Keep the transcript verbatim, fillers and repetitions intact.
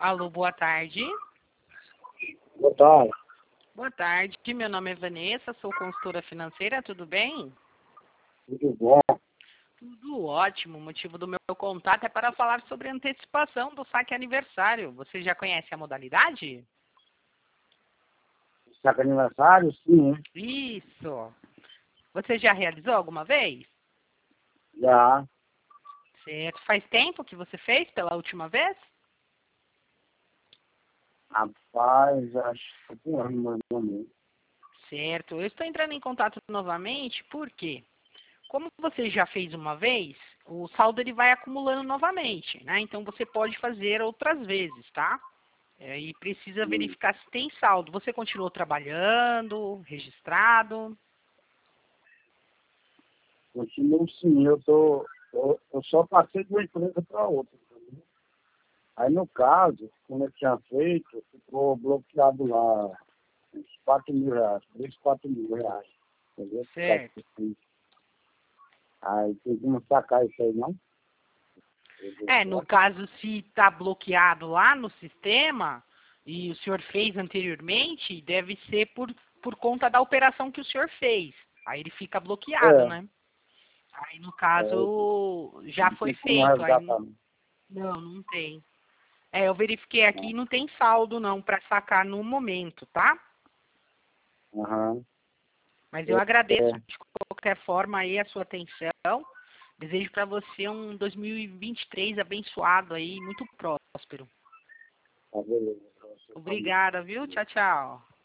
Alô, boa tarde. Boa tarde. Boa tarde, meu nome é Vanessa, sou consultora financeira, tudo bem? Tudo bom? Tudo ótimo, o motivo do meu contato é para falar sobre a antecipação do saque aniversário. Você já conhece a modalidade? Saca aniversário? Sim, hein? Isso. Você já realizou alguma vez? Já. Certo. Faz tempo que você fez pela última vez? Rapaz, acho que um ano mais ou menos. Certo. Eu estou entrando em contato novamente porque, como você já fez uma vez, o saldo ele vai acumulando novamente, né? Então você pode fazer outras vezes, tá? É, e precisa Hum. verificar se tem saldo. Você continuou trabalhando, registrado? Continuo sim, eu tô. Eu, eu só passei de uma empresa para outra. Entendeu? Aí no caso, como eu tinha feito, ficou bloqueado lá uns quatro mil reais, três, quatro mil reais. Entendeu? Certo. Aí tem como sacar isso aí, não? É, no caso, se está bloqueado lá no sistema e o senhor fez anteriormente, deve ser por, por conta da operação que o senhor fez. Aí ele fica bloqueado, É, né? Aí, no é, caso, já não foi tem como feito. Aí, resgatar, não. não, não tem. É, eu verifiquei aqui e não tem saldo, não, para sacar no momento, tá? Aham. Mas eu É, agradeço, é, de qualquer forma, aí a sua atenção. Desejo para você um dois mil e vinte e três abençoado aí, muito próspero. tá beleza. Pra você também. Obrigada, viu? Tchau, tchau.